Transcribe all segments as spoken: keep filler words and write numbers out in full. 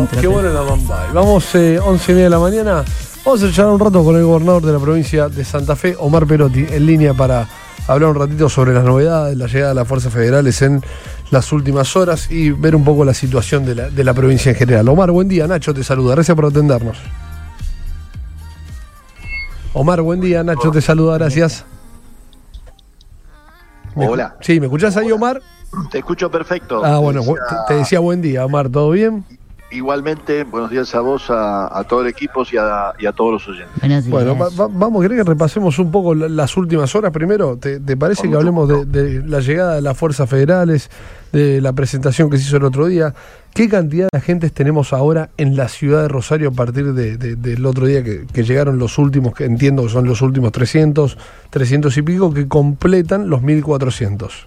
vamos, qué bueno la Mambay. Vamos, eh, once y media de la mañana. Vamos a charlar un rato con el gobernador de la provincia de Santa Fe, Omar Perotti, en línea para hablar un ratito sobre las novedades, la llegada de las fuerzas federales en las últimas horas y ver un poco la situación de la, de la provincia en general. Omar, buen día. Nacho te saluda. Gracias por atendernos. Omar, buen día. Nacho te saluda. Gracias. Hola. Sí, ¿me escuchás ahí, Omar? Te escucho perfecto. Ah, bueno, te decía, te decía buen día, Omar. ¿Todo bien? Igualmente, buenos días a vos, a, a todo el equipo y a, y a todos los oyentes. Bueno, va, va, vamos, ¿querés que repasemos un poco la, las últimas horas primero? ¿Te, te parece Con que hablemos de, de la llegada de las fuerzas federales, de la presentación que se hizo el otro día? ¿Qué cantidad de agentes tenemos ahora en la ciudad de Rosario a partir de, de, del otro día que, que llegaron los últimos, que entiendo que son los últimos trescientos, trescientos y pico, que completan los mil cuatrocientos?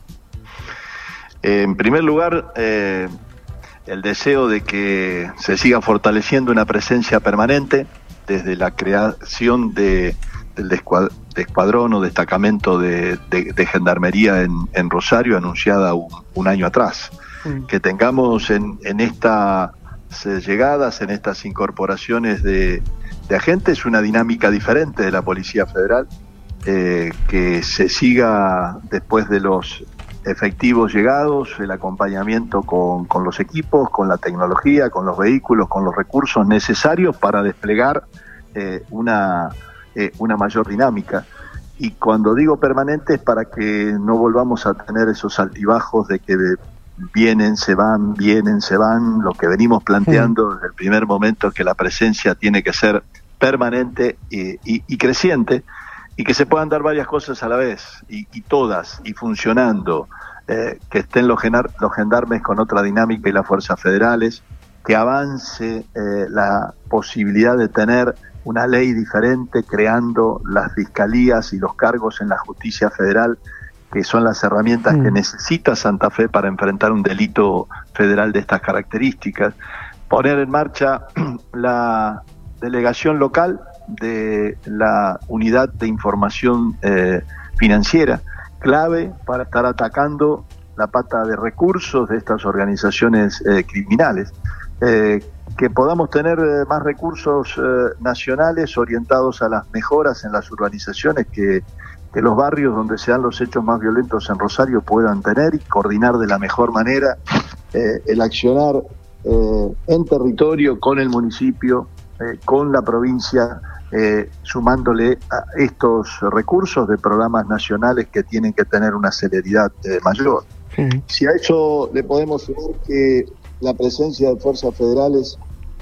Eh, en primer lugar, eh, el deseo de que se siga fortaleciendo una presencia permanente desde la creación de, del de escuadrón o destacamento de, de, de gendarmería en, en Rosario, anunciada un, un año atrás. Mm. Que tengamos en, en estas llegadas, en estas incorporaciones de, de agentes, una dinámica diferente de la Policía Federal, eh, que se siga después de los efectivos llegados, el acompañamiento con, con los equipos, con la tecnología, con los vehículos, con los recursos necesarios para desplegar eh, una, eh, una mayor dinámica. Y cuando digo permanente es para que no volvamos a tener esos altibajos de que vienen, se van, vienen, se van. Lo que venimos planteando desde el primer momento es que la presencia tiene que ser permanente y, y, y creciente, y que se puedan dar varias cosas a la vez, y, y todas, y funcionando, eh, que estén los, genar, los gendarmes con otra dinámica y las fuerzas federales, que avance eh, la posibilidad de tener una ley diferente, creando las fiscalías y los cargos en la justicia federal, que son las herramientas mm. que necesita Santa Fe para enfrentar un delito federal de estas características, poner en marcha la delegación local de la unidad de información eh, financiera, clave para estar atacando la pata de recursos de estas organizaciones eh, criminales, eh, que podamos tener eh, más recursos eh, nacionales orientados a las mejoras en las urbanizaciones, que, que los barrios donde se dan los hechos más violentos en Rosario puedan tener, y coordinar de la mejor manera eh, el accionar eh, en territorio con el municipio, eh, con la provincia, Eh, sumándole a estos recursos de programas nacionales que tienen que tener una celeridad eh, mayor. Sí. Si a eso le podemos sumar que la presencia de fuerzas federales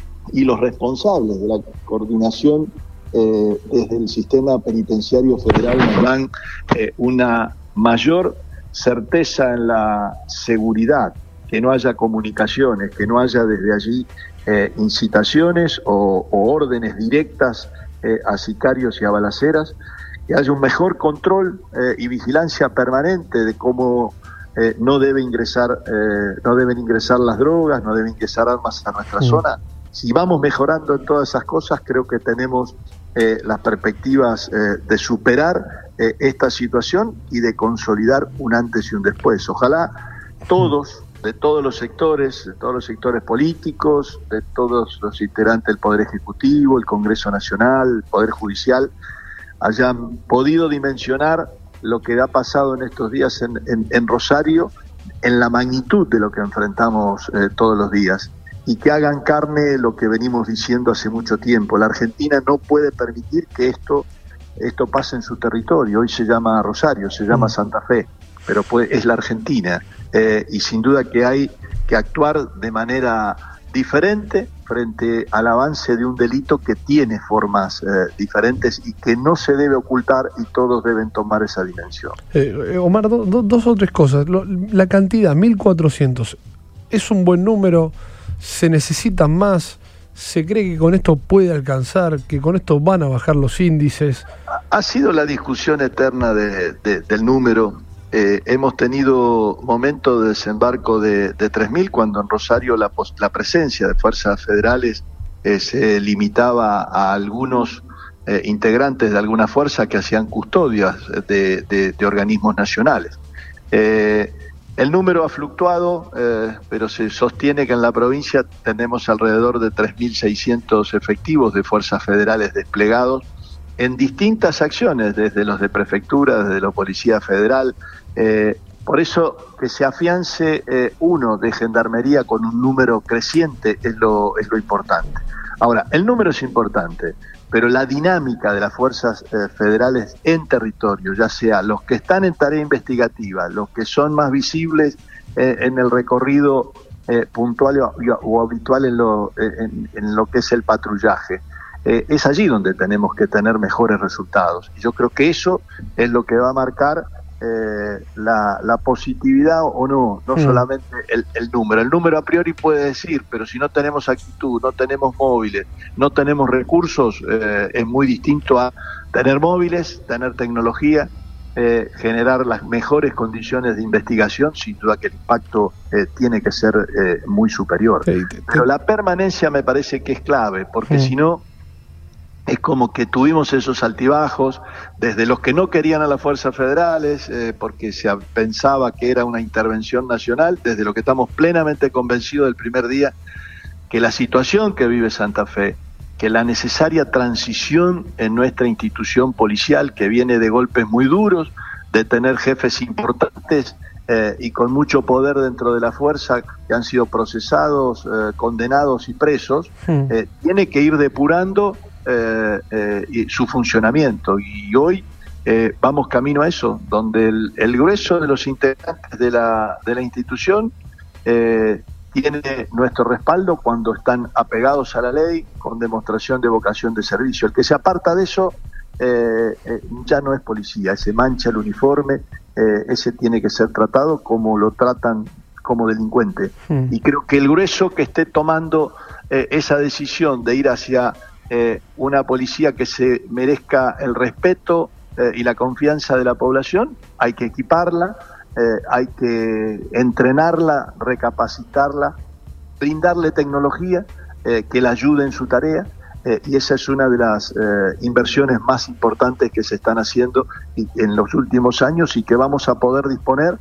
y los responsables de la coordinación eh, desde el sistema penitenciario federal nos dan eh, una mayor certeza en la seguridad, que no haya comunicaciones, que no haya desde allí eh, incitaciones o, o órdenes directas Eh, a sicarios y a balaceras, que haya un mejor control eh, y vigilancia permanente de cómo eh, no debe ingresar, eh, no deben ingresar las drogas, no deben ingresar armas a nuestra sí. zona. Si vamos mejorando en todas esas cosas, creo que tenemos eh, las perspectivas eh, de superar eh, esta situación y de consolidar un antes y un después. Ojalá todos, de todos los sectores, de todos los sectores políticos, de todos los integrantes del Poder Ejecutivo, el Congreso Nacional, el Poder Judicial, hayan podido dimensionar lo que ha pasado en estos días en, en, en Rosario, en la magnitud de lo que enfrentamos eh, todos los días, y que hagan carne lo que venimos diciendo hace mucho tiempo. La Argentina no puede permitir que esto, esto pase en su territorio. Hoy se llama Rosario, se llama Santa Fe, pero puede, es la Argentina. Eh, y sin duda que hay que actuar de manera diferente frente al avance de un delito que tiene formas eh, diferentes y que no se debe ocultar, y todos deben tomar esa dimensión. Eh, Omar, do, do, dos o tres cosas. Lo, la cantidad, mil cuatrocientos, ¿es un buen número? ¿Se necesitan más? ¿Se cree que con esto puede alcanzar, que con esto van a bajar los índices? Ha sido la discusión eterna de, de, del número. Eh, hemos tenido momentos de desembarco de, de tres mil, cuando en Rosario la, la presencia de fuerzas federales eh, se limitaba a algunos eh, integrantes de alguna fuerza que hacían custodias de, de, de organismos nacionales. Eh, el número ha fluctuado, eh, pero se sostiene que en la provincia tenemos alrededor de tres mil seiscientos efectivos de fuerzas federales desplegados en distintas acciones, desde los de prefectura, desde la Policía Federal. Eh, por eso que se afiance eh, uno de Gendarmería con un número creciente es lo, es lo importante. Ahora, el número es importante, pero la dinámica de las fuerzas eh, federales en territorio, ya sea los que están en tarea investigativa, los que son más visibles eh, en el recorrido eh, puntual o, o habitual en lo, en, en lo que es el patrullaje, eh, es allí donde tenemos que tener mejores resultados. Y yo creo que eso es lo que va a marcar eh, la, la positividad o no, no mm. solamente el, el número. El número a priori puede decir, pero si no tenemos actitud, no tenemos móviles, no tenemos recursos, eh, es muy distinto a tener móviles, tener tecnología, eh, generar las mejores condiciones de investigación. Sin duda que el impacto eh, tiene que ser eh, muy superior. Sí, te, te... Pero la permanencia me parece que es clave, porque mm. si no, es como que tuvimos esos altibajos, desde los que no querían a las fuerzas federales, eh, porque se pensaba que era una intervención nacional, desde lo que estamos plenamente convencidos del primer día, que la situación que vive Santa Fe, que la necesaria transición en nuestra institución policial, que viene de golpes muy duros, de tener jefes importantes eh, y con mucho poder dentro de la fuerza, que han sido procesados, eh, condenados y presos, sí. eh, tiene que ir depurando Eh, eh, y su funcionamiento, y hoy eh, vamos camino a eso, donde el, el grueso de los integrantes de la, de la institución eh, tiene nuestro respaldo cuando están apegados a la ley, con demostración de vocación de servicio. El que se aparta de eso eh, eh, ya no es policía, ese mancha el uniforme, eh, ese tiene que ser tratado como lo tratan, como delincuente. Mm. Y creo que el grueso que esté tomando eh, esa decisión de ir hacia Eh, una policía que se merezca el respeto eh, y la confianza de la población, hay que equiparla, eh, hay que entrenarla, recapacitarla, brindarle tecnología eh, que la ayude en su tarea, eh, y esa es una de las eh, inversiones más importantes que se están haciendo y, en los últimos años, y que vamos a poder disponer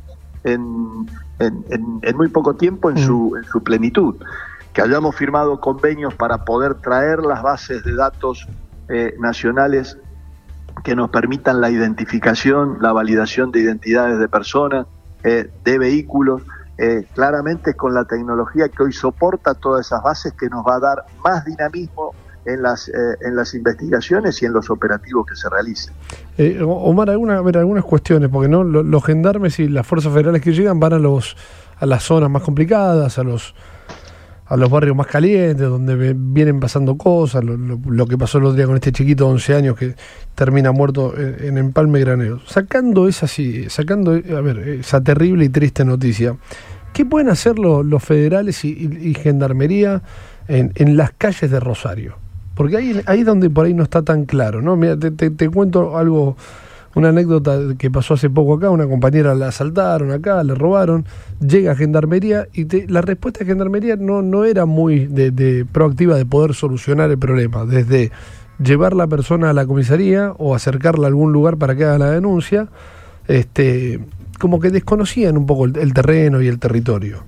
en, en, en, en muy poco tiempo en, mm. su, en su plenitud. Que hayamos firmado convenios para poder traer las bases de datos eh, nacionales que nos permitan la identificación, la validación de identidades de personas, eh, de vehículos, eh, claramente con la tecnología que hoy soporta todas esas bases, que nos va a dar más dinamismo en las eh, en las investigaciones y en los operativos que se realicen. Eh, Omar, alguna, a ver, algunas cuestiones, porque no los, los gendarmes y las fuerzas federales que llegan van a los a las zonas más complicadas, a los a los barrios más calientes, donde vienen pasando cosas, lo, lo, lo que pasó el otro día con este chiquito de once años que termina muerto en, en Empalme Granero. Sacando esa, sacando, a ver, esa terrible y triste noticia, ¿qué pueden hacer los, los federales y, y, y Gendarmería en, en las calles de Rosario? Porque ahí, ahí es donde por ahí no está tan claro, ¿no? Mira, te, te, te cuento algo, una anécdota que pasó hace poco acá. Una compañera la asaltaron acá, le robaron, llega a Gendarmería y te, la respuesta de Gendarmería no, no era muy de, de proactiva de poder solucionar el problema, desde llevar la persona a la comisaría o acercarla a algún lugar para que haga la denuncia, este, como que desconocían un poco el, el terreno y el territorio.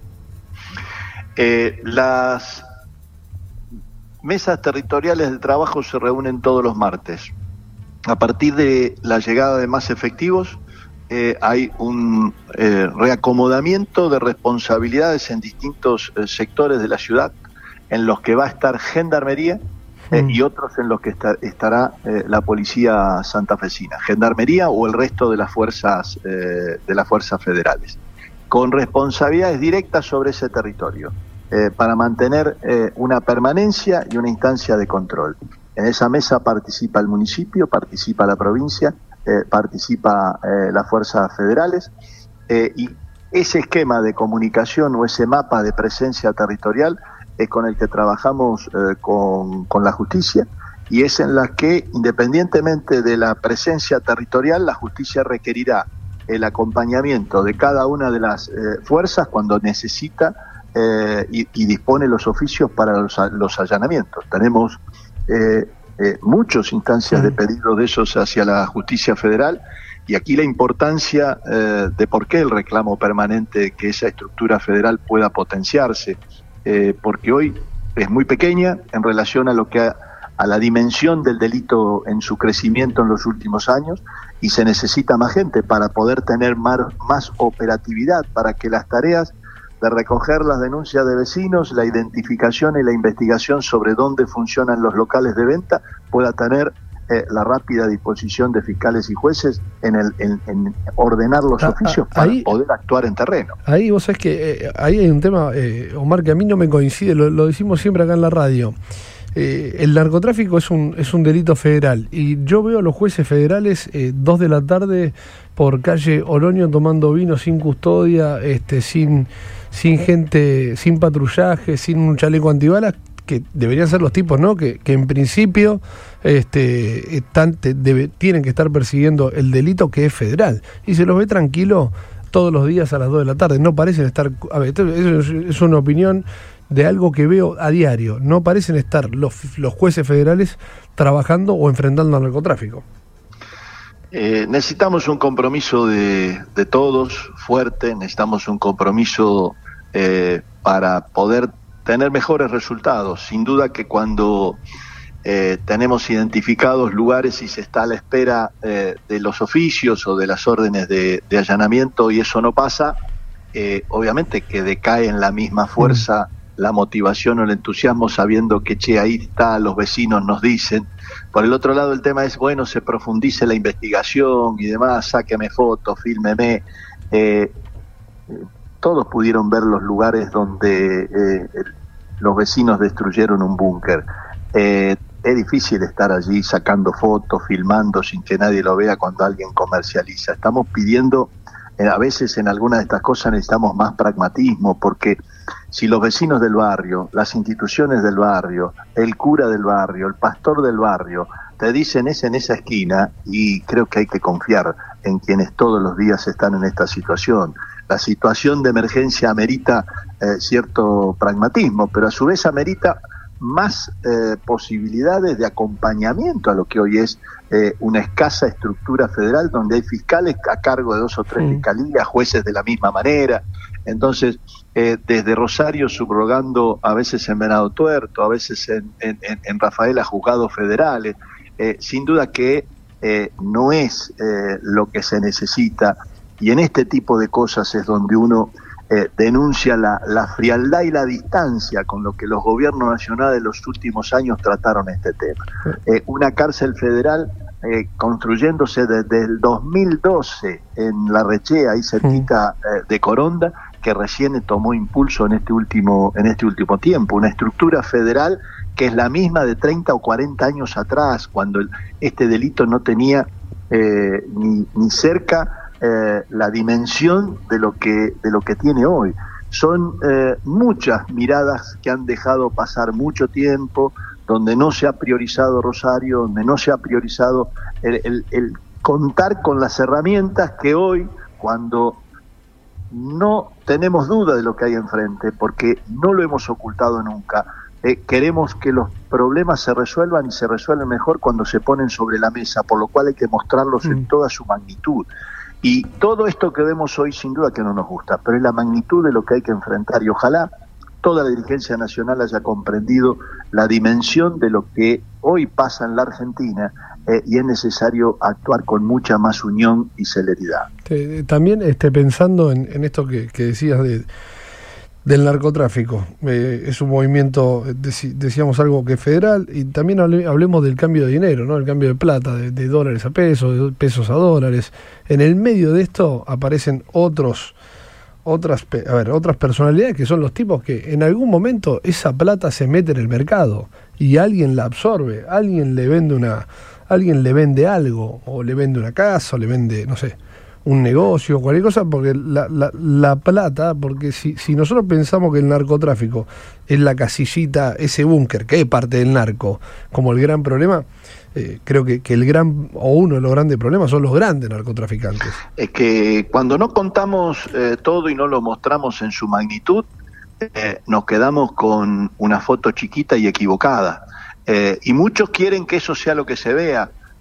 Eh, las mesas territoriales de trabajo se reúnen todos los martes. A partir de la llegada de más efectivos, eh, hay un eh, reacomodamiento de responsabilidades en distintos eh, sectores de la ciudad, en los que va a estar Gendarmería eh, mm. y otros en los que está, estará eh, la Policía Santafesina, Gendarmería o el resto de las fuerzas eh, de las fuerzas federales, con responsabilidades directas sobre ese territorio, eh, para mantener eh, una permanencia y una instancia de control. En esa mesa participa el municipio, participa la provincia, eh, participa eh, las fuerzas federales, eh, y ese esquema de comunicación o ese mapa de presencia territorial es con el que trabajamos eh, con, con la justicia, y es en la que, independientemente de la presencia territorial, la justicia requerirá el acompañamiento de cada una de las eh, fuerzas cuando necesita eh, y, y dispone los oficios para los, los allanamientos. Tenemos Eh, eh, muchas instancias de pedido de esos hacia la justicia federal, Y aquí la importancia eh, de por qué el reclamo permanente de que esa estructura federal pueda potenciarse, eh, porque hoy es muy pequeña en relación a lo que ha, a la dimensión del delito en su crecimiento en los últimos años, y se necesita más gente para poder tener más, más operatividad, para que las tareas de recoger las denuncias de vecinos, la identificación y la investigación sobre dónde funcionan los locales de venta pueda tener eh, la rápida disposición de fiscales y jueces en, el, en, en ordenar los ah, oficios ah, para ahí, poder actuar en terreno. Ahí vos sabés que eh, ahí hay un tema, eh, Omar, que a mí no me coincide, lo, lo decimos siempre acá en la radio. Eh, el narcotráfico es un es un delito federal y yo veo a los jueces federales eh, dos de la tarde por calle Oroño tomando vino sin custodia, este sin sin gente, sin patrullaje, sin un chaleco antibalas, que deberían ser los tipos, ¿no? Que, que en principio este están te, debe, tienen que estar persiguiendo el delito que es federal, y se los ve tranquilo todos los días a las dos de la tarde. No parecen estar, a ver, eso es una opinión de algo que veo a diario, no parecen estar los, los jueces federales trabajando o enfrentando al narcotráfico. Eh, necesitamos un compromiso de, de todos fuerte, necesitamos un compromiso eh, para poder tener mejores resultados. Sin duda que cuando eh, tenemos identificados lugares y se está a la espera eh, de los oficios o de las órdenes de, de allanamiento y eso no pasa, eh, obviamente que decae en la misma fuerza mm. la motivación o el entusiasmo, sabiendo que, che, ahí está, los vecinos nos dicen. Por el otro lado, el tema es, bueno, se profundice la investigación y demás, sáqueme fotos, fílmeme. Eh, todos pudieron ver los lugares donde eh, el, los vecinos destruyeron un búnker. Eh, es difícil estar allí sacando fotos, filmando sin que nadie lo vea cuando alguien comercializa. Estamos pidiendo, eh, a veces en algunas de estas cosas necesitamos más pragmatismo, porque si los vecinos del barrio, las instituciones del barrio, el cura del barrio, el pastor del barrio, te dicen es en esa esquina, y creo que hay que confiar en quienes todos los días están en esta situación. La situación de emergencia amerita eh, cierto pragmatismo, pero a su vez amerita más eh, posibilidades de acompañamiento a lo que hoy es eh, una escasa estructura federal, donde hay fiscales a cargo de dos o tres sí. fiscalías, jueces de la misma manera. Entonces, eh, desde Rosario subrogando a veces en Venado Tuerto, a veces en, en, en Rafaela juzgados federales, eh, sin duda que eh, no es eh, lo que se necesita, y en este tipo de cosas es donde uno eh, denuncia la, la frialdad y la distancia con lo que los gobiernos nacionales de los últimos años trataron este tema. Eh, una cárcel federal eh, construyéndose desde el dos mil doce en La Rechea, ahí cerquita eh, de Coronda, que recién tomó impulso en este último en este último tiempo, una estructura federal que es la misma de treinta o cuarenta años atrás, cuando el, este delito no tenía eh, ni, ni cerca eh, la dimensión de lo que de lo que tiene hoy. Son eh, muchas miradas que han dejado pasar mucho tiempo, donde no se ha priorizado Rosario, donde no se ha priorizado el, el, el contar con las herramientas que hoy, cuando no tenemos duda de lo que hay enfrente, porque no lo hemos ocultado nunca, eh, queremos que los problemas se resuelvan y se resuelven mejor cuando se ponen sobre la mesa, por lo cual hay que mostrarlos mm. en toda su magnitud. Y todo esto que vemos hoy sin duda que no nos gusta, pero es la magnitud de lo que hay que enfrentar, y ojalá toda la dirigencia nacional haya comprendido la dimensión de lo que hoy pasa en la Argentina, eh, y es necesario actuar con mucha más unión y celeridad. También este, pensando en, en esto que, que decías de, del narcotráfico, eh, es un movimiento, dec, decíamos algo que es federal, y también hable, hablemos del cambio de dinero, ¿no? El cambio de plata, de, de dólares a pesos, de pesos a dólares. En el medio de esto aparecen otros otras a ver otras personalidades, que son los tipos que en algún momento esa plata se mete en el mercado y alguien la absorbe, alguien le vende una alguien le vende algo, o le vende una casa, o le vende, no sé, un negocio, cualquier cosa, porque la, la, la plata, porque si, si nosotros pensamos que el narcotráfico es la casillita, ese búnker, que es parte del narco, como el gran problema, eh, creo que, que el gran, o uno de los grandes problemas son los grandes narcotraficantes. Es que cuando no contamos eh, todo y no lo mostramos en su magnitud, eh, nos quedamos con una foto chiquita y equivocada. Eh, y muchos quieren que eso sea lo que se vea,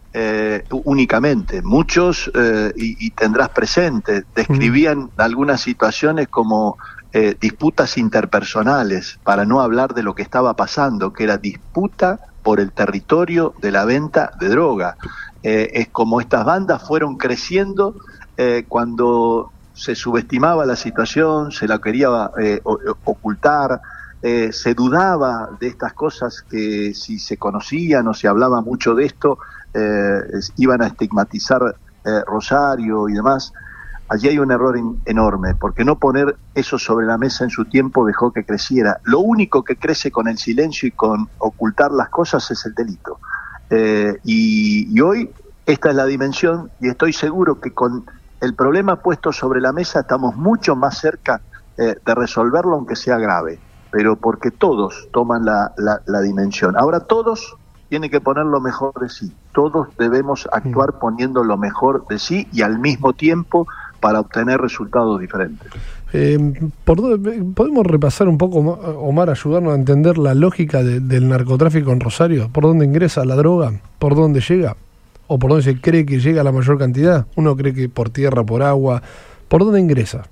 eh, únicamente. Muchos, eh, y, y tendrás presente, describían mm. algunas situaciones como eh, disputas interpersonales, para no hablar de lo que estaba pasando, que era disputa por el territorio de la venta de droga. Eh, es como estas bandas fueron creciendo eh, cuando se subestimaba la situación, se la quería eh, ocultar, eh, se dudaba de estas cosas que si se conocían o se hablaba mucho de esto, eh, iban a estigmatizar eh, Rosario y demás. Allí hay un error in, enorme, porque no poner eso sobre la mesa en su tiempo dejó que creciera. Lo único que crece con el silencio y con ocultar las cosas es el delito. Eh, y, y hoy esta es la dimensión, y estoy seguro que con el problema puesto sobre la mesa estamos mucho más cerca eh, de resolverlo, aunque sea grave, pero porque todos toman la, la, la dimensión. Ahora todos tienen que poner lo mejor de sí, todos debemos actuar poniendo lo mejor de sí y al mismo tiempo para obtener resultados diferentes. Eh, por, ¿Podemos repasar un poco, Omar, ayudarnos a entender la lógica de, del narcotráfico en Rosario? ¿Por dónde ingresa la droga? ¿Por dónde llega? ¿O por dónde se cree que llega la mayor cantidad? Uno cree que por tierra, por agua. ¿Por dónde ingresa?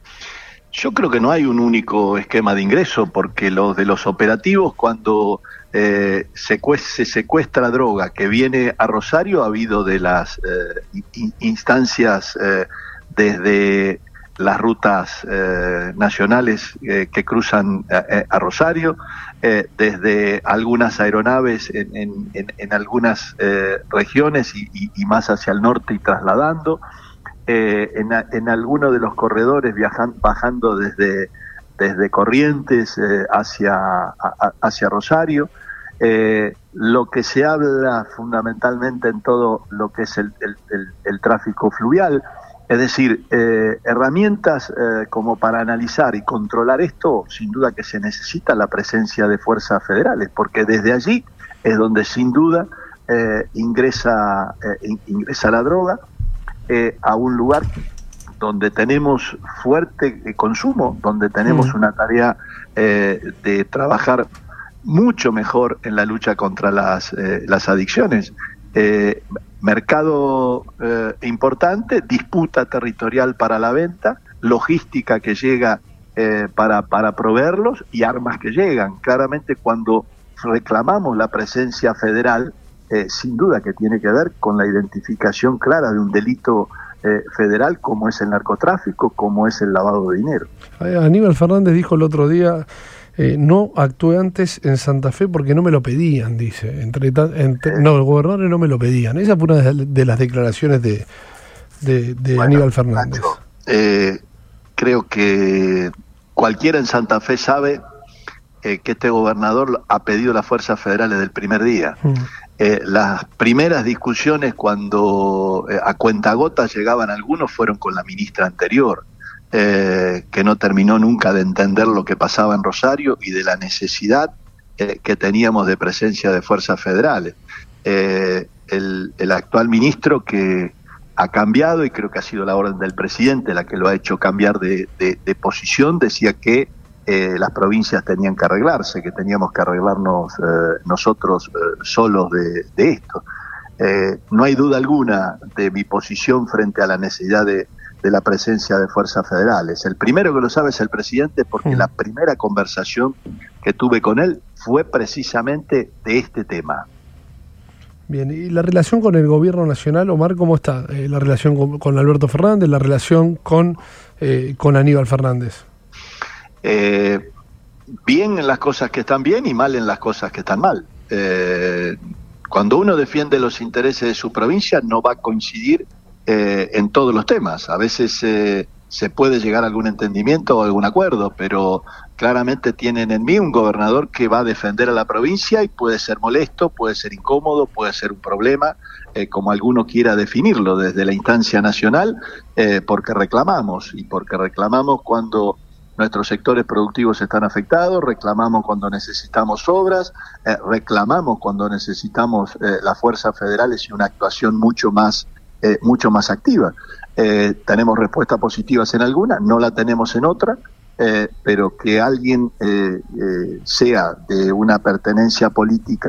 Yo creo que no hay un único esquema de ingreso, porque los de los operativos, cuando eh, secue- se secuestra droga que viene a Rosario, ha habido de las eh, in- instancias eh, desde las rutas eh, nacionales eh, que cruzan eh, a Rosario, eh, desde algunas aeronaves en, en, en, en algunas eh, regiones y, y, y más hacia el norte y trasladando, eh, en, en algunos de los corredores viajan, bajando desde, desde Corrientes eh, hacia, a, hacia Rosario. Eh, lo que se habla fundamentalmente en todo lo que es el, el, el, el tráfico fluvial, es decir, eh, herramientas eh, como para analizar y controlar esto, sin duda que se necesita la presencia de fuerzas federales, porque desde allí es donde sin duda eh, ingresa, eh, ingresa la droga eh, a un lugar donde tenemos fuerte consumo, donde tenemos mm. una tarea eh, de trabajar mucho mejor en la lucha contra las, eh, las adicciones. Eh, mercado eh, importante, disputa territorial para la venta, logística que llega eh, para, para proveerlos y armas que llegan. Claramente cuando reclamamos la presencia federal, eh, sin duda que tiene que ver con la identificación clara de un delito eh, federal como es el narcotráfico, como es el lavado de dinero. Aníbal Fernández dijo el otro día: Eh, no actué antes en Santa Fe porque no me lo pedían, dice. Entre, entre, no, el gobernador no me lo pedían. Esa fue una de, de las declaraciones de, de, de bueno, Aníbal Fernández. Nacho, eh, creo que cualquiera en Santa Fe sabe eh, que este gobernador ha pedido las fuerzas federales del primer día. Mm. Eh, las primeras discusiones cuando eh, a cuentagotas llegaban algunos fueron con la ministra anterior. Eh, que no terminó nunca de entender lo que pasaba en Rosario y de la necesidad eh, que teníamos de presencia de fuerzas federales. Eh, el, el actual ministro, que ha cambiado, y creo que ha sido la orden del presidente la que lo ha hecho cambiar de, de, de posición, decía que eh, las provincias tenían que arreglarse, que teníamos que arreglarnos eh, nosotros eh, solos de, de esto. Eh, no hay duda alguna de mi posición frente a la necesidad de de la presencia de fuerzas federales. El primero que lo sabe es el presidente, porque mm. la primera conversación que tuve con él fue precisamente de este tema. Bien, ¿y la relación con el gobierno nacional, Omar, cómo está? Eh, la relación con, con Alberto Fernández, la relación con, eh, con Aníbal Fernández. Eh, bien en las cosas que están bien y mal en las cosas que están mal. Eh, cuando uno defiende los intereses de su provincia, no va a coincidir Eh, en todos los temas. A veces eh, se puede llegar a algún entendimiento o algún acuerdo, pero claramente tienen en mí un gobernador que va a defender a la provincia y puede ser molesto, puede ser incómodo, puede ser un problema, eh, como alguno quiera definirlo desde la instancia nacional, eh, porque reclamamos, y porque reclamamos cuando nuestros sectores productivos están afectados, reclamamos cuando necesitamos obras, eh, reclamamos cuando necesitamos eh, las fuerzas federales y una actuación mucho más Eh, mucho más activa. Eh, tenemos respuestas positivas en alguna, no la tenemos en otra, eh, pero que alguien eh, eh, sea de una pertenencia política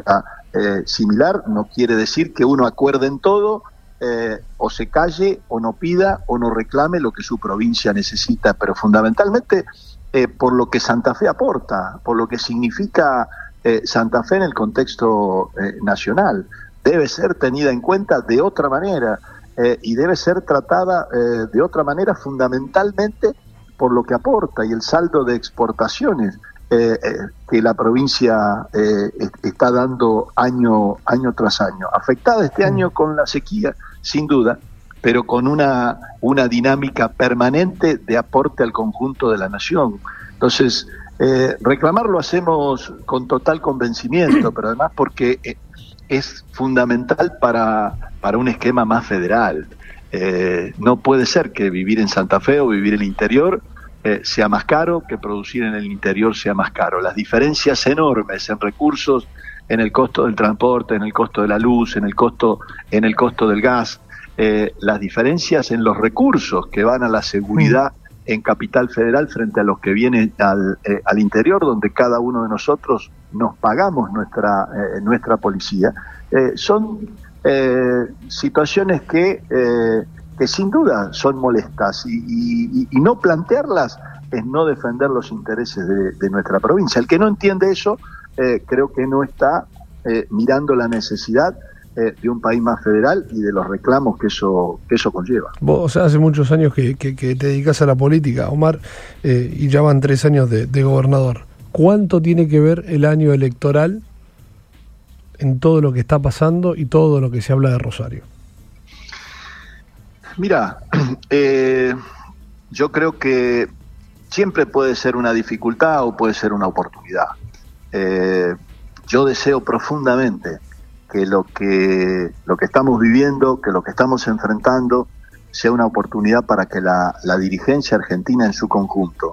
eh, similar, no quiere decir que uno acuerde en todo, eh, o se calle, o no pida, o no reclame lo que su provincia necesita, pero fundamentalmente eh, por lo que Santa Fe aporta, por lo que significa eh, Santa Fe en el contexto eh, nacional. Debe ser tenida en cuenta de otra manera, eh, y debe ser tratada eh, de otra manera fundamentalmente por lo que aporta y el saldo de exportaciones eh, eh, que la provincia eh, está dando año, año tras año. Afectada este año con la sequía, sin duda, pero con una, una dinámica permanente de aporte al conjunto de la nación. Entonces, eh, reclamar lo hacemos con total convencimiento, pero además porque eh, es fundamental para, para un esquema más federal. Eh, no puede ser que vivir en Santa Fe o vivir en el interior eh, sea más caro, que producir en el interior sea más caro. Las diferencias enormes en recursos, en el costo del transporte, en el costo de la luz, en el costo, en el costo del gas, eh, las diferencias en los recursos que van a la seguridad en Capital Federal frente a los que vienen al, eh, al interior, donde cada uno de nosotros nos pagamos nuestra, eh, nuestra policía, eh, son eh, situaciones que, eh, que sin duda son molestas, y, y, y no plantearlas es no defender los intereses de, de nuestra provincia. El que no entiende eso, eh, creo que no está eh, mirando la necesidad eh, de un país más federal y de los reclamos que eso, que eso conlleva. Vos, o sea, hace muchos años que, que, que te dedicás a la política, Omar, eh, y ya van tres años de, de gobernador. ¿Cuánto tiene que ver el año electoral en todo lo que está pasando y todo lo que se habla de Rosario? Mira, eh, yo creo que siempre puede ser una dificultad o puede ser una oportunidad. Eh, yo deseo profundamente que lo que lo que estamos viviendo, que lo que estamos enfrentando sea una oportunidad para que la, la dirigencia argentina en su conjunto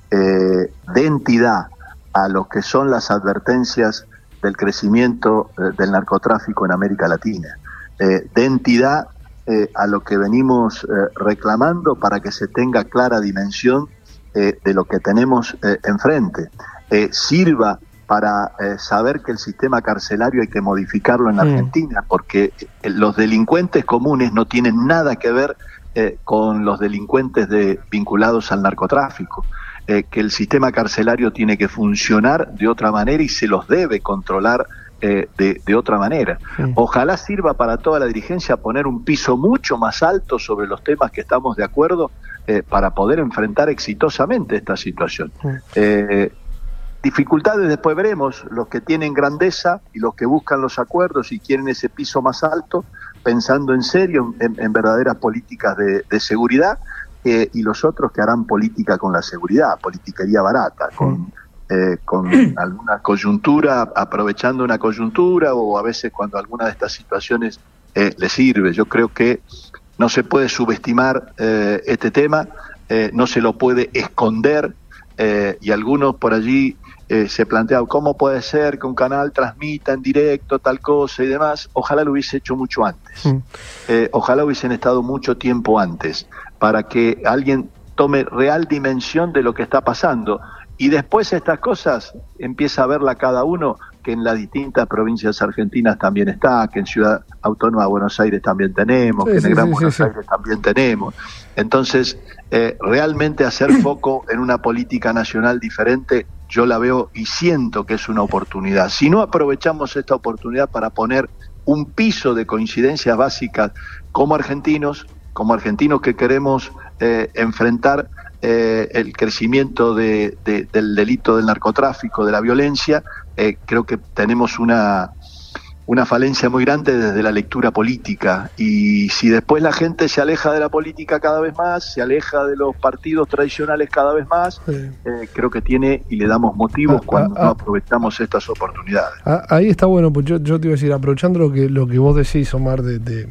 eh, dé entidad a lo que son las advertencias del crecimiento eh, del narcotráfico en América Latina, eh, dé entidad eh, a lo que venimos eh, reclamando para que se tenga clara dimensión eh, de lo que tenemos eh, enfrente, eh, sirva para eh, saber que el sistema carcelario hay que modificarlo en Argentina, mm. porque eh, los delincuentes comunes no tienen nada que ver eh, con los delincuentes de, vinculados al narcotráfico, eh, que el sistema carcelario tiene que funcionar de otra manera y se los debe controlar eh, de, de otra manera. Mm. Ojalá sirva para toda la dirigencia poner un piso mucho más alto sobre los temas que estamos de acuerdo eh, para poder enfrentar exitosamente esta situación. Mm. Eh, Dificultades después veremos, los que tienen grandeza y los que buscan los acuerdos y quieren ese piso más alto, pensando en serio en, en verdaderas políticas de, de seguridad, eh, y los otros que harán política con la seguridad, politiquería barata, con, eh, con alguna coyuntura, aprovechando una coyuntura, o a veces cuando alguna de estas situaciones eh, les sirve. Yo creo que no se puede subestimar eh, este tema, eh, no se lo puede esconder, eh, y algunos por allí Eh, se plantea cómo puede ser que un canal transmita en directo tal cosa y demás. Ojalá lo hubiese hecho mucho antes, mm. eh, ojalá hubiesen estado mucho tiempo antes para que alguien tome real dimensión de lo que está pasando, y después estas cosas empieza a verla cada uno, que en las distintas provincias argentinas también está, que en Ciudad Autónoma de Buenos Aires también tenemos, sí, que en sí, el Gran sí, Buenos sí, Aires sí. también tenemos. Entonces, eh, realmente hacer foco en una política nacional diferente, yo la veo y siento que es una oportunidad. Si no aprovechamos esta oportunidad para poner un piso de coincidencias básicas como argentinos, como argentinos que queremos eh, enfrentar eh, el crecimiento de, de, del delito del narcotráfico, de la violencia, eh, creo que tenemos una, una falencia muy grande desde la lectura política, y si después la gente se aleja de la política cada vez más, se aleja de los partidos tradicionales cada vez más, sí. eh, creo que tiene y le damos motivos ah, cuando ah, no aprovechamos estas oportunidades. Ah, ahí está bueno, pues yo, yo te iba a decir, aprovechando lo que, lo que vos decís, Omar, de... de...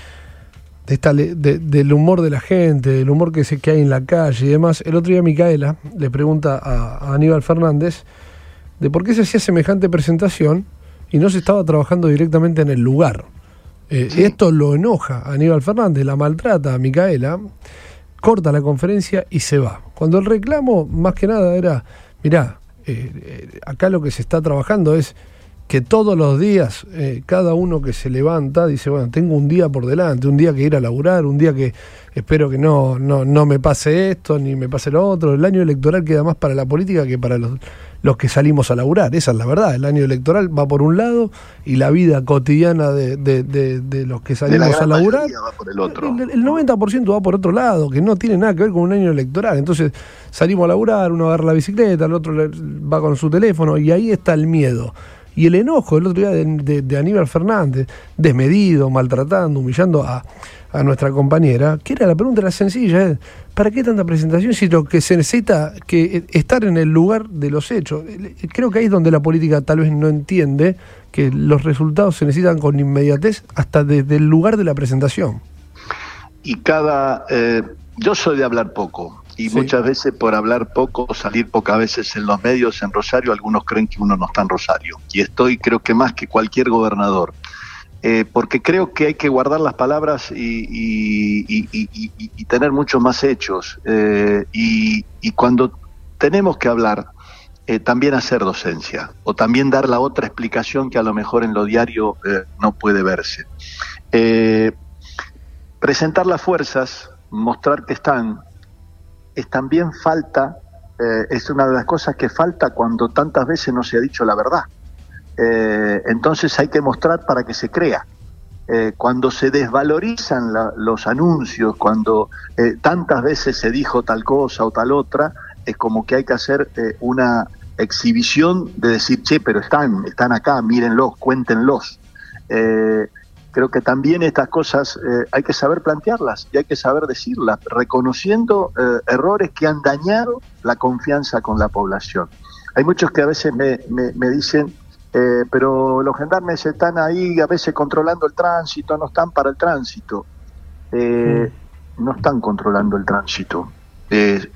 De esta, de, del humor de la gente, del humor que, se, que hay en la calle y demás. El otro día Micaela le pregunta a, a Aníbal Fernández de por qué se hacía semejante presentación y no se estaba trabajando directamente en el lugar. Eh, sí. Esto lo enoja a Aníbal Fernández, la maltrata a Micaela, corta la conferencia y se va. Cuando el reclamo, más que nada, era, mirá, eh, eh, acá lo que se está trabajando es que todos los días, eh, cada uno que se levanta dice, bueno, tengo un día por delante, un día que ir a laburar, un día que espero que no, no, no me pase esto, ni me pase lo otro. El año electoral queda más para la política que para los, los que salimos a laburar, esa es la verdad. El año electoral va por un lado y la vida cotidiana de, de, de, de los que salimos a laburar, va por el, otro. el, el noventa por ciento va por otro lado, que no tiene nada que ver con un año electoral. Entonces salimos a laburar, uno agarra la bicicleta, el otro va con su teléfono, y ahí está el miedo. Y el enojo el otro día de, de, de Aníbal Fernández, desmedido, maltratando, humillando a, a nuestra compañera, que era la pregunta era sencilla, ¿eh? ¿Para qué tanta presentación si lo que se necesita que estar en el lugar de los hechos? Creo que ahí es donde la política tal vez no entiende que los resultados se necesitan con inmediatez hasta desde el lugar de la presentación. Y cada... Eh, yo soy de hablar poco. Y sí. Muchas veces por hablar poco, salir pocas veces en los medios en Rosario, algunos creen que uno no está en Rosario. Y estoy, creo que más que cualquier gobernador. Eh, porque creo que hay que guardar las palabras y, y, y, y, y, y tener muchos más hechos. Eh, y, y cuando tenemos que hablar, eh, también hacer docencia. O también dar la otra explicación que a lo mejor en lo diario eh, no puede verse. Eh, presentar las fuerzas, mostrar que están... es también falta, eh, es una de las cosas que falta cuando tantas veces no se ha dicho la verdad. Eh, entonces hay que mostrar para que se crea. Eh, cuando se desvalorizan la, los anuncios, cuando eh, tantas veces se dijo tal cosa o tal otra, es como que hay que hacer eh, una exhibición de decir, che, pero están, están acá, mírenlos, cuéntenlos. Eh, Creo que también estas cosas eh, hay que saber plantearlas y hay que saber decirlas, reconociendo eh, errores que han dañado la confianza con la población. Hay muchos que a veces me, me, me dicen, eh, pero los gendarmes están ahí a veces controlando el tránsito, no están para el tránsito. Eh, no están controlando el tránsito. Eh,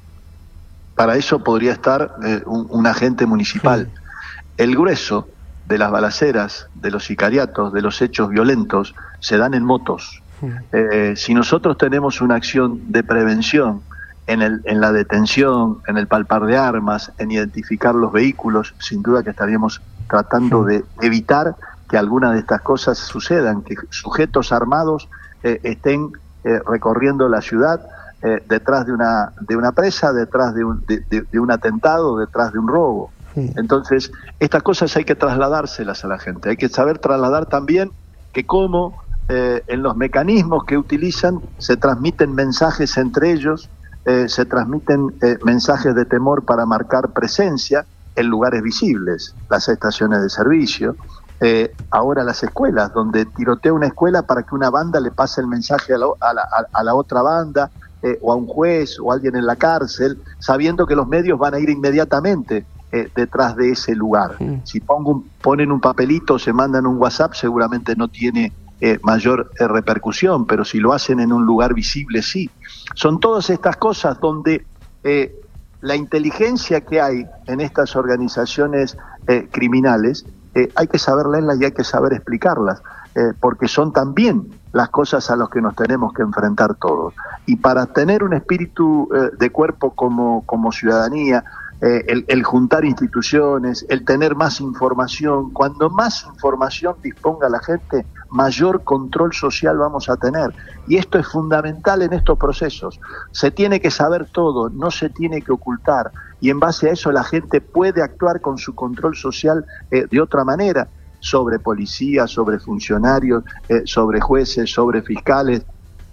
para eso podría estar eh, un, un agente municipal. El grueso de las balaceras, de los sicariatos, de los hechos violentos, se dan en motos. Eh, si nosotros tenemos una acción de prevención en, el, en la detención, en el palpar de armas, en identificar los vehículos, sin duda que estaríamos tratando de evitar que alguna de estas cosas sucedan, que sujetos armados eh, estén eh, recorriendo la ciudad eh, detrás de una, de una presa, detrás de un, de, de, de un atentado, detrás de un robo. Entonces, estas cosas hay que trasladárselas a la gente, hay que saber trasladar también que cómo eh, en los mecanismos que utilizan se transmiten mensajes entre ellos, eh, se transmiten eh, mensajes de temor para marcar presencia en lugares visibles, las estaciones de servicio, eh, ahora las escuelas, donde tirotea una escuela para que una banda le pase el mensaje a la, a la, a la otra banda, eh, o a un juez o a alguien en la cárcel, sabiendo que los medios van a ir inmediatamente Eh, detrás de ese lugar. Sí. Si pongo un, ponen un papelito, se mandan un WhatsApp, seguramente no tiene eh, mayor eh, repercusión, pero si lo hacen en un lugar visible, sí. Son todas estas cosas donde eh, la inteligencia que hay en estas organizaciones eh, criminales, eh, hay que saber leerlas y hay que saber explicarlas, eh, porque son también las cosas a las que nos tenemos que enfrentar todos. Y para tener un espíritu eh, de cuerpo como, como ciudadanía, Eh, el, el juntar instituciones, el tener más información, cuando más información disponga la gente, mayor control social vamos a tener. Y esto es fundamental en estos procesos. Se tiene que saber todo, no se tiene que ocultar. Y en base a eso la gente puede actuar con su control social eh, de otra manera, sobre policías, sobre funcionarios, eh, sobre jueces, sobre fiscales.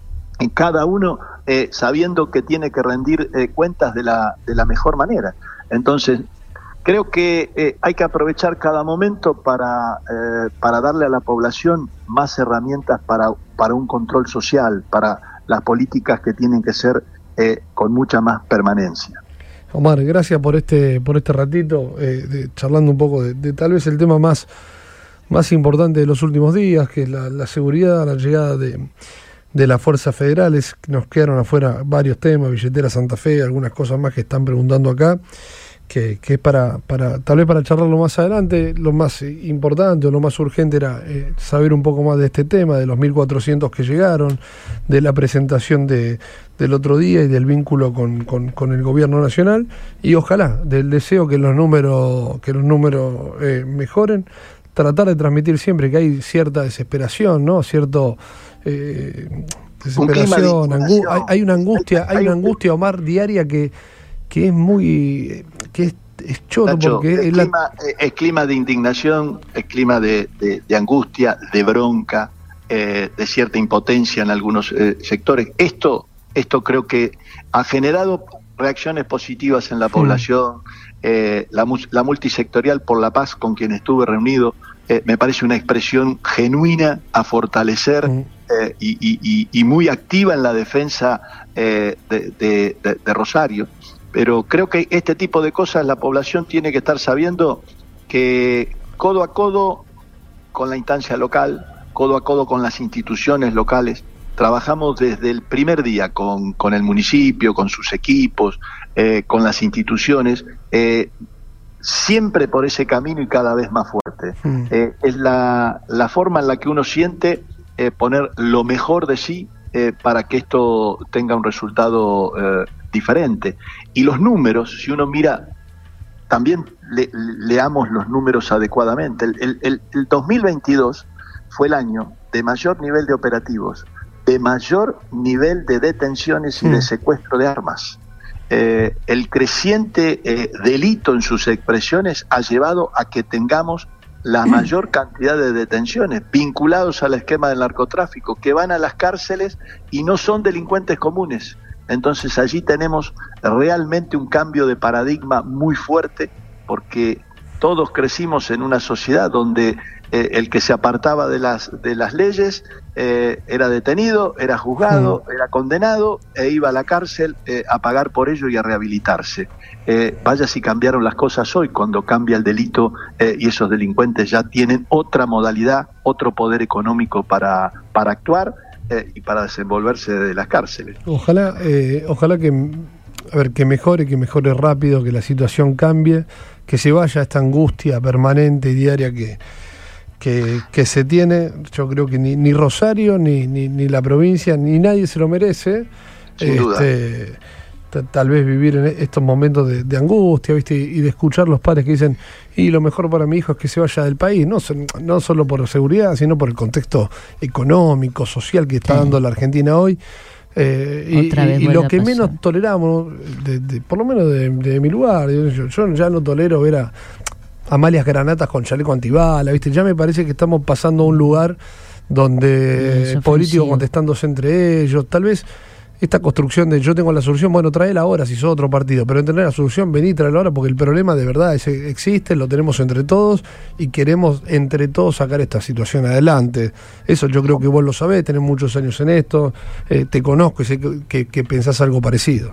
En cada uno eh, sabiendo que tiene que rendir eh, cuentas de la, de la mejor manera. Entonces, creo que eh, hay que aprovechar cada momento para, eh, para darle a la población más herramientas para, para un control social, para las políticas que tienen que ser eh, con mucha más permanencia. Omar, gracias por este por este ratito, eh, de, charlando un poco de, de tal vez el tema más, más importante de los últimos días, que es la, la seguridad, la llegada de... de las fuerzas federales. Nos quedaron afuera varios temas, billetera Santa Fe, algunas cosas más que están preguntando acá, que, que es para, para, tal vez para charlarlo más adelante. Lo más importante o lo más urgente era eh, saber un poco más de este tema, de los mil cuatrocientos que llegaron, de la presentación de, del otro día y del vínculo con, con, con el gobierno nacional, y ojalá del deseo que los números, que los números eh, mejoren, tratar de transmitir siempre que hay cierta desesperación, ¿no? Cierto eh, desesperación, angu hay, hay una angustia, hay, hay una angustia, Omar, diaria que, que es muy que es, es choto. Nacho, porque es, es, clima, la... es clima de indignación, es clima de, de, de angustia, de bronca, eh, de cierta impotencia en algunos eh, sectores. Esto, esto creo que ha generado reacciones positivas en la población. Eh, la, la multisectorial por la paz con quien estuve reunido eh, me parece una expresión genuina a fortalecer eh, y, y, y muy activa en la defensa eh, de, de, de, de Rosario. Pero creo que este tipo de cosas la población tiene que estar sabiendo que codo a codo con la instancia local, codo a codo con las instituciones locales, trabajamos desde el primer día con, con el municipio, con sus equipos, eh, con las instituciones, eh, siempre por ese camino y cada vez más fuerte. Mm. Eh, es la, la forma en la que uno siente eh, poner lo mejor de sí eh, para que esto tenga un resultado eh, diferente. Y los números, si uno mira, también le, leamos los números adecuadamente. El, el, el, el dos mil veintidós fue el año de mayor nivel de operativos, de mayor nivel de detenciones y mm. de secuestro de armas. Eh, el creciente eh, delito en sus expresiones ha llevado a que tengamos la mayor cantidad de detenciones vinculados al esquema del narcotráfico, que van a las cárceles y no son delincuentes comunes. Entonces allí tenemos realmente un cambio de paradigma muy fuerte, porque todos crecimos en una sociedad donde eh, el que se apartaba de las de las leyes eh, era detenido, era juzgado, sí. era condenado e iba a la cárcel eh, a pagar por ello y a rehabilitarse. Eh, vaya si cambiaron las cosas hoy, cuando cambia el delito eh, y esos delincuentes ya tienen otra modalidad, otro poder económico para, para actuar eh, y para desenvolverse de las cárceles. Ojalá, eh, ojalá que, a ver, que mejore, que mejore rápido, que la situación cambie, que se vaya esta angustia permanente y diaria que, que, que se tiene. Yo creo que ni, ni Rosario, ni, ni, ni la provincia, ni nadie se lo merece. Sin duda. Este, t- tal vez vivir en estos momentos de, de angustia, ¿viste? Y de escuchar los padres que dicen, y lo mejor para mi hijo es que se vaya del país, no, no solo por seguridad, sino por el contexto económico, social que está sí. dando la Argentina hoy. Eh, y, y, y lo que menos toleramos, de, de, por lo menos de, de mi lugar, yo, yo ya no tolero ver a Amalias Granatas con chaleco antibala, ¿viste? Ya me parece que estamos pasando a un lugar donde políticos contestándose entre ellos, tal vez esta construcción de yo tengo la solución, bueno, tráela ahora si sos otro partido, pero entender la solución, vení, tráela ahora, porque el problema de verdad es, existe, lo tenemos entre todos y queremos entre todos sacar esta situación adelante. Eso yo creo que vos lo sabés, tenés muchos años en esto, eh, te conozco y sé que, que, que pensás algo parecido.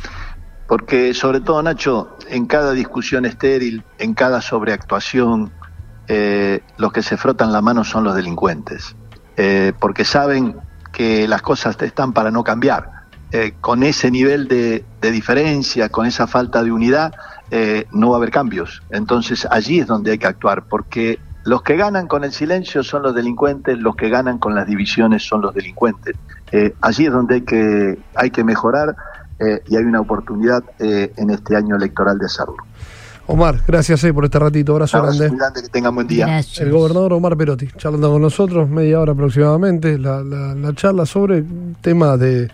Porque sobre todo, Nacho, en cada discusión estéril, en cada sobreactuación, eh, los que se frotan la mano son los delincuentes, eh, porque saben que las cosas están para no cambiar. Eh, con ese nivel de, de diferencia, con esa falta de unidad, eh, no va a haber cambios. Entonces allí es donde hay que actuar, porque los que ganan con el silencio son los delincuentes, los que ganan con las divisiones son los delincuentes. Eh, allí es donde hay que, hay que mejorar eh, y hay una oportunidad eh, en este año electoral de hacerlo. Omar, gracias eh, por este ratito, abrazo, abrazo grande. grande. Que tengan buen día. Gracias. El gobernador Omar Perotti, charlando con nosotros, media hora aproximadamente, la, la, la charla sobre temas de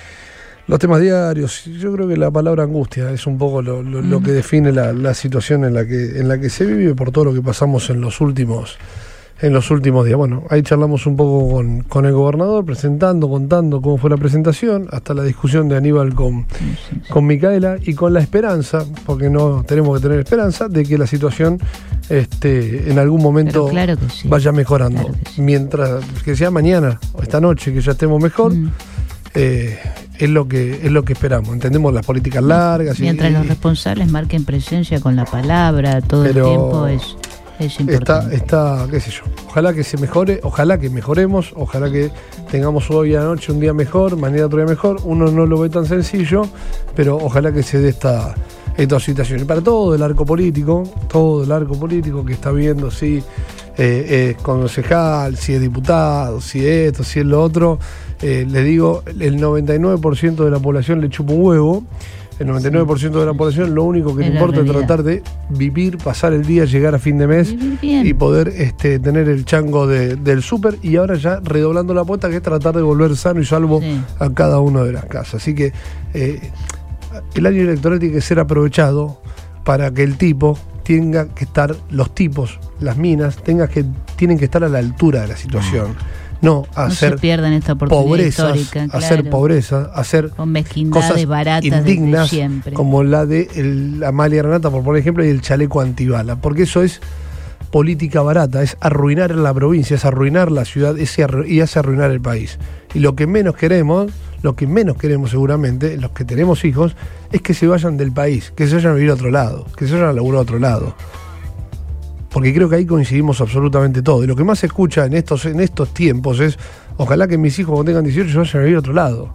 los temas diarios. Yo creo que la palabra angustia es un poco lo, lo, mm. lo que define la, la situación en la que en la que se vive por todo lo que pasamos en los últimos en los últimos días. Bueno, ahí charlamos un poco con, con el gobernador, presentando, contando cómo fue la presentación, hasta la discusión de Aníbal con, sí, sí, sí. con Micaela, y con la esperanza, porque no tenemos que tener esperanza, de que la situación este, en algún momento claro que sí. vaya mejorando. Claro que sí. Mientras que sea mañana o esta noche que ya estemos mejor, mm. eh, es lo que es lo que esperamos. Entendemos las políticas largas. Mientras y, los responsables marquen presencia con la palabra todo el tiempo, es... Es está, está, qué sé yo, ojalá que se mejore, ojalá que mejoremos, ojalá que tengamos hoy a la noche un día mejor, mañana otro día mejor. Uno no lo ve tan sencillo, pero ojalá que se dé esta, esta situación. Y para todo el arco político, todo el arco político que está viendo si eh, es concejal, si es diputado, si es esto, si es lo otro, eh, le digo, el noventa y nueve por ciento de la población le chupa un huevo. El noventa y nueve por ciento de la población lo único que le Es la importa es realidad. tratar de vivir, pasar el día, llegar a fin de mes Vivir bien. y poder este, tener el chango de, del súper, y ahora ya redoblando la apuesta, que es tratar de volver sano y salvo Sí. a cada una de las casas. Así que eh, el año electoral tiene que ser aprovechado para que el tipo tenga que estar, los tipos, las minas, tenga que, tienen que estar a la altura de la situación. No No hacer se pierdan esta oportunidad pobrezas, histórica, hacer claro. pobreza, hacer Con mezquindades cosas baratas desde indignas siempre. como la de el, Amalia Granata, por poner ejemplo, y el chaleco antibala, porque eso es política barata, es arruinar la provincia, es arruinar la ciudad, es arru- y es arruinar el país. Y lo que menos queremos, lo que menos queremos seguramente, los que tenemos hijos, es que se vayan del país, que se vayan a vivir a otro lado, que se vayan a laburar a otro lado. Porque creo que ahí coincidimos absolutamente todo. Y lo que más se escucha en estos, en estos tiempos es: ojalá que mis hijos cuando tengan dieciocho se vayan a vivir a otro lado.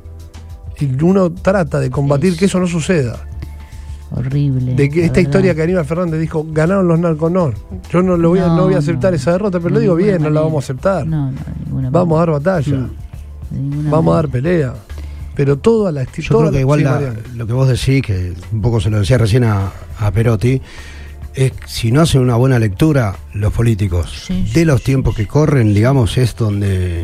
Y uno trata de combatir Es que eso no suceda. Horrible. De que la esta verdad. historia que Aníbal Fernández dijo, ganaron los narcos, no. Yo no, lo voy a, No, no voy a aceptar no. esa derrota, pero De lo digo ninguna bien, no la manera. vamos a aceptar. No, no, de ninguna Vamos a manera. dar batalla, De ninguna vamos a dar manera. pelea. Pero toda la Yo creo que igual la- lo que vos decís, que un poco se lo decía recién a, a Perotti, es si no hacen una buena lectura los políticos Sí, de sí, los sí, tiempos que corren, digamos, es donde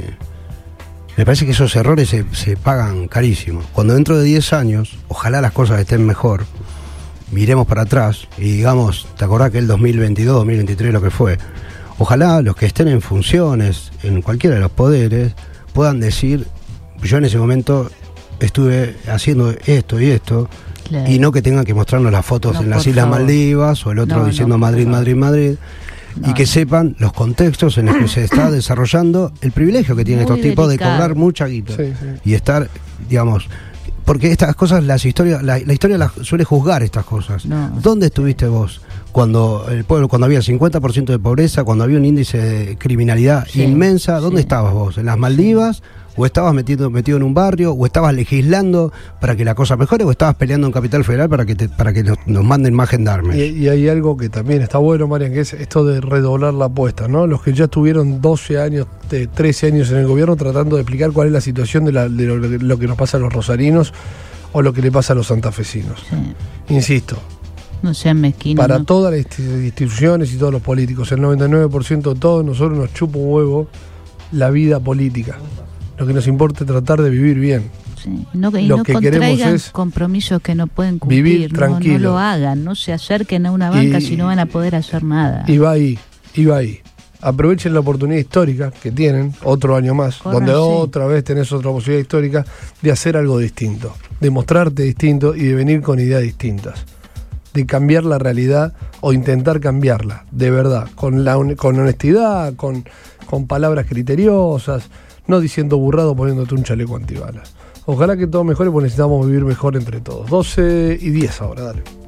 me parece que esos errores se, se pagan carísimo. Cuando dentro de diez años, ojalá las cosas estén mejor, miremos para atrás y digamos, ¿te acordás que el dos mil veintidós, dos mil veintitrés lo que fue? Ojalá los que estén en funciones, en cualquiera de los poderes, puedan decir, yo en ese momento estuve haciendo esto y esto, Claro. y no que tengan que mostrarnos las fotos No, en las por Islas favor. Maldivas o el otro No, diciendo no, por Madrid, favor. Madrid, Madrid, No, y que no. sepan los contextos en los que se está desarrollando el privilegio que tienen Muy estos tipos delicado. de cobrar mucha guita Sí, sí. y estar, digamos, porque estas cosas, las historias, la, la historia las suele juzgar estas cosas. No. ¿Dónde estuviste vos cuando el pueblo, cuando había cincuenta por ciento de pobreza, cuando había un índice de criminalidad Sí, inmensa? ¿Dónde sí. estabas vos? ¿En las Maldivas? ¿O estabas metido, metido en un barrio? ¿O estabas legislando para que la cosa mejore? ¿O estabas peleando en Capital Federal para que te, para que nos, nos manden más gendarmes? Y, y hay algo que también está bueno, Marian, que es esto de redoblar la apuesta, ¿no? Los que ya estuvieron doce años, de trece años en el gobierno tratando de explicar cuál es la situación de, la- de lo, lo que nos pasa a los rosarinos o lo que le pasa a los santafesinos. Sí. Insisto, No sean mezquinos. para ¿no? todas las insti- instituciones y todos los políticos, el noventa y nueve por ciento de todos nosotros nos chupa un huevo la vida política. Lo que nos importa es tratar de vivir bien. Sí. No, y Lo no que queremos contraigan es compromisos que no pueden cumplir. vivir no, tranquilo. no lo hagan, no se acerquen a una banca Y- si no van a poder hacer nada. Y va ahí, y va ahí. Aprovechen la oportunidad histórica que tienen, otro año más, Corran, donde sí. otra vez tenés otra posibilidad histórica de hacer algo distinto, de mostrarte distinto y de venir con ideas distintas, de cambiar la realidad o intentar cambiarla, de verdad, con, la, hon- con honestidad, con, con palabras criteriosas, no diciendo burrado poniéndote un chaleco antibalas. Ojalá que todo mejore porque necesitamos vivir mejor entre todos. doce y diez ahora, dale.